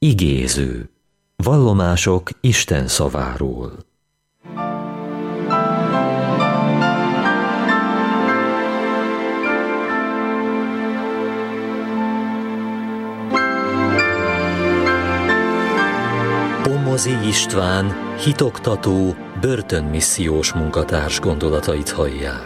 Igéző. Vallomások Isten szaváról. Pomozy István, hitoktató, börtönmissziós munkatárs gondolatait hallják.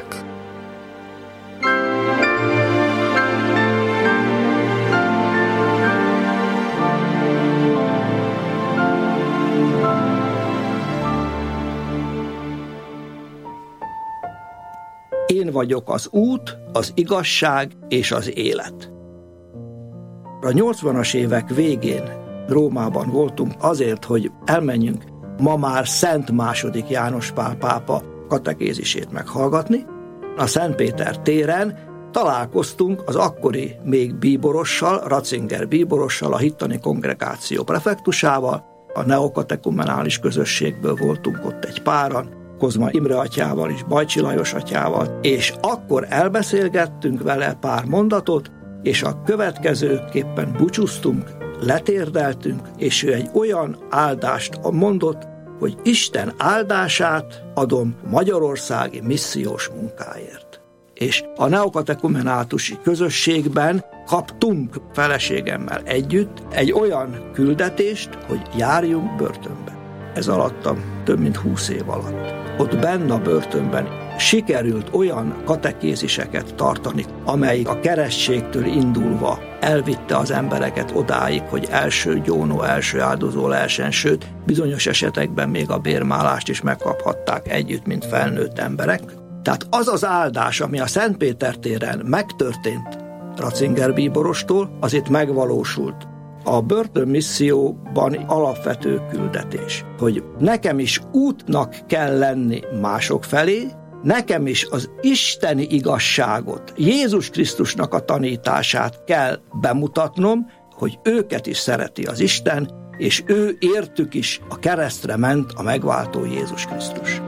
Én vagyok az út, az igazság és az élet. A 80-as évek végén Rómában voltunk azért, hogy elmenjünk ma már Szent II. János Pál pápa katekézisét meghallgatni. A Szentpéter téren találkoztunk az akkori még bíborossal, Ratzinger bíborossal, a hittani kongregáció prefektusával, a neokatekumenális közösségből voltunk ott egy páran, Kozma Imre atyával és Bajcsi Lajos atyával, és akkor elbeszélgettünk vele pár mondatot, és a következőképpen búcsúztunk, letérdeltünk, és ő egy olyan áldást mondott, hogy Isten áldását adom magyarországi missziós munkáért. És a neokatekumenátusi közösségben kaptunk feleségemmel együtt egy olyan küldetést, hogy járjunk börtönbe. Ez alattam több mint 20 év alatt. Ott benne a börtönben sikerült olyan katekéziseket tartani, amelyik a keresztségtől indulva elvitte az embereket odáig, hogy első gyónó, első áldozó lehessen, sőt, bizonyos esetekben még a bérmálást is megkaphatták együtt, mint felnőtt emberek. Tehát az az áldás, ami a Szentpéter téren megtörtént Ratzinger bíborostól, az itt megvalósult. A börtönmisszióban alapvető küldetés, hogy nekem is útnak kell lenni mások felé, nekem is az isteni igazságot, Jézus Krisztusnak a tanítását kell bemutatnom, hogy őket is szereti az Isten, és ő értük is a keresztre ment a megváltó Jézus Krisztus.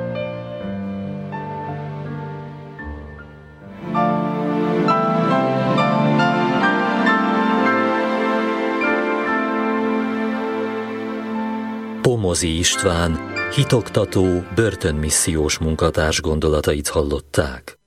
Pomozy István, hitoktató, börtönmissziós munkatárs gondolatait hallották.